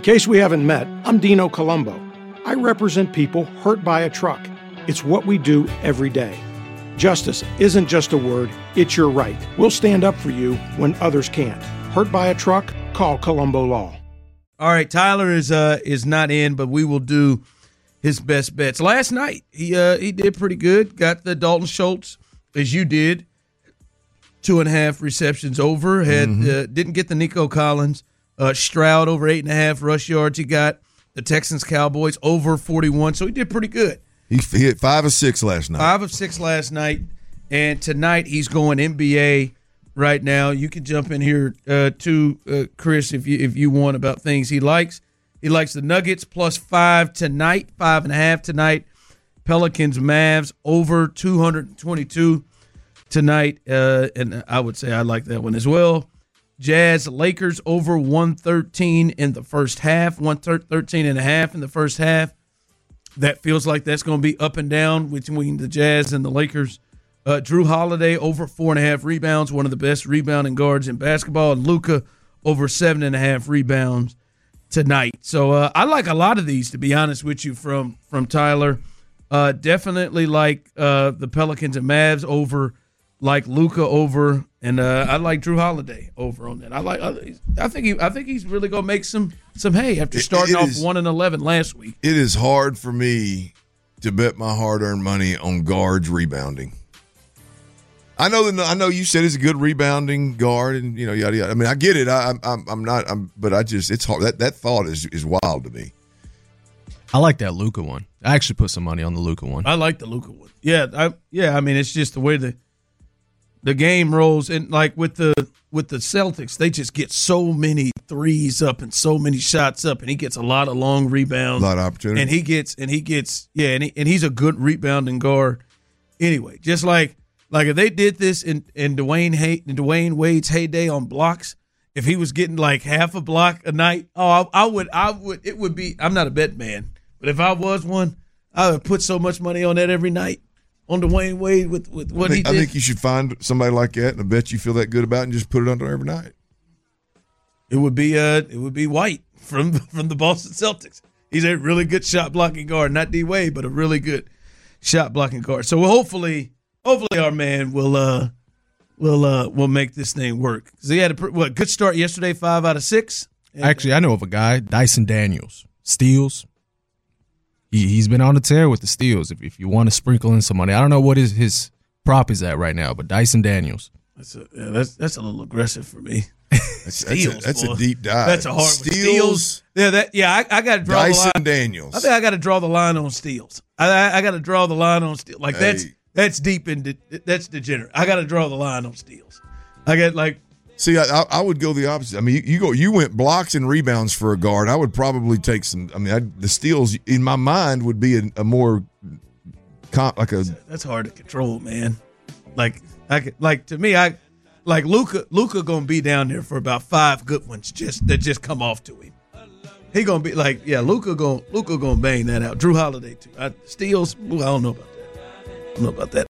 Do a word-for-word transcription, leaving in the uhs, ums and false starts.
case we haven't met, I'm Dino Colombo. I represent people hurt by a truck. It's what we do every day. Justice isn't just a word, it's your right. We'll stand up for you when others can't. Hurt by a truck? Call Colombo Law. All right, Tyler is uh is not in, but we will do his best bets. Last night, he uh he did pretty good. Got the Dalton Schultz, as you did, two and a half receptions over. Had mm-hmm. uh, didn't get the Nico Collins. Uh, Stroud over eight and a half rush yards. He got the Texans Cowboys over forty-one, so he did pretty good. He hit five of six last night. Five of six last night, and tonight he's going N B A right now. You can jump in here uh, too, uh, Chris, if you if you want about things he likes. He likes the Nuggets plus five tonight, five and a half tonight. Pelicans Mavs over two hundred twenty-two tonight, uh, and I would say I like that one as well. Jazz Lakers over one thirteen in the first half, one thirteen and a half in the first half. That feels like that's going to be up and down between the Jazz and the Lakers. Uh, Drew Holiday over four and a half rebounds, one of the best rebounding guards in basketball, and Luka over seven and a half rebounds tonight. So uh, I like a lot of these, to be honest with you, from from Tyler. Uh, definitely like uh, the Pelicans and Mavs over, like Luka over, and uh, I like Drew Holiday over on that. I like. I think he. I think he's really gonna make some some hay after starting it, it off is, one and eleven last week. It is hard for me to bet my hard-earned money on guards rebounding. I know that. I know you said he's a good rebounding guard, and you know, yada yada. I mean, I get it. I, I'm. I'm not. I'm. But I just. It's hard. That that thought is is wild to me. I like that Luka one. I actually put some money on the Luka one. I like the Luka one. Yeah. I. Yeah. I mean, it's just the way the the game rolls, and like with the with the Celtics, they just get so many threes up and so many shots up, and he gets a lot of long rebounds, a lot of opportunity, and he gets and he gets yeah, and he, and he's a good rebounding guard. Anyway, just like. Like if they did this in, in Dwayne Hay, in Dwayne Wade's heyday on blocks, if he was getting like half a block a night, oh, I, I would, I would, it would be. I'm not a bet man, but if I was one, I would put so much money on that every night on Dwayne Wade with, with what I think, he did. I think you should find somebody like that, and I bet you feel that good about it, and just put it on there every night. It would be, uh, it would be White from from the Boston Celtics. He's a really good shot blocking guard, not D Wade, but a really good shot blocking guard. So hopefully. Hopefully, our man will uh will uh will make this thing work. Cause he had a what good start yesterday, five out of six. And actually, I know of a guy, Dyson Daniels, steals. He he's been on the tear with the steals. If if you want to sprinkle in some money, I don't know what his his prop is at right now, but Dyson Daniels. That's a yeah, that's that's a little aggressive for me. That's, steals, that's, a, that's a deep dive. That's a hard steals. Steals. Yeah, that yeah. I, I got to draw Dyson the line. Daniels. I think I got to draw the line on steals. I I, I got to draw the line on steals. Like hey. that's. That's deep into that's degenerate. I got to draw the line on steals. I got like see. I, I would go the opposite. I mean, you, you go. You went blocks and rebounds for a guard. I would probably take some. I mean, I, the steals in my mind would be a, a more comp, like a. That's hard to control, man. Like I could, like to me, I like Luka. Luka gonna be down there for about five good ones just that just come off to him. He gonna be like yeah, Luka gonna Luka gonna bang that out. Drew Holiday too. I, steals. Ooh, I don't know about that. I don't know about that.